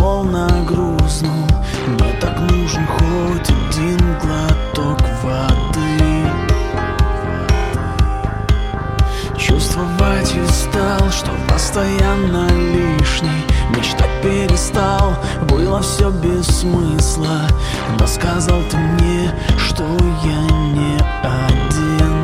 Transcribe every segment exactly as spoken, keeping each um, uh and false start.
словно грузнул. Мне так нужен хоть один глоток воды. Чувствовать устал, что постоянно лишний. Мечтать перестал, было все без смысла. Но сказал ты мне, что я не один.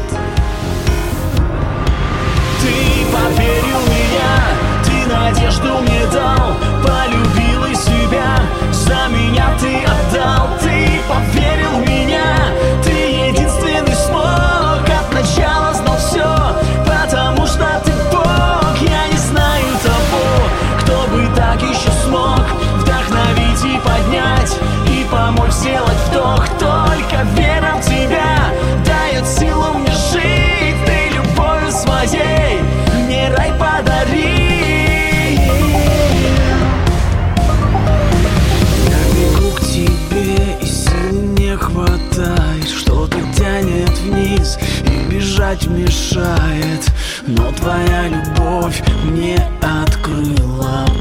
Ты поверил в меня, ты надежду мне дал. Полюбил и себя, за меня ты отдал. Ты поверил в меня, ты единственный смог. От начала знал все, потому что ты Бог. Я не знаю того, кто бы так еще смог вдохновить и поднять, и помочь сделать вдох. Только вера в тебя дает силу мне жить. Ты любовью своей мне рай подари. Я бегу к тебе, и сил не хватает. Что-то тянет вниз и бежать мешает. Но твоя любовь мне открыла